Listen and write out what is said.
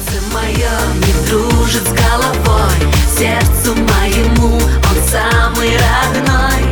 Сердце мое не дружит с головой, сердцу моему он самый родной.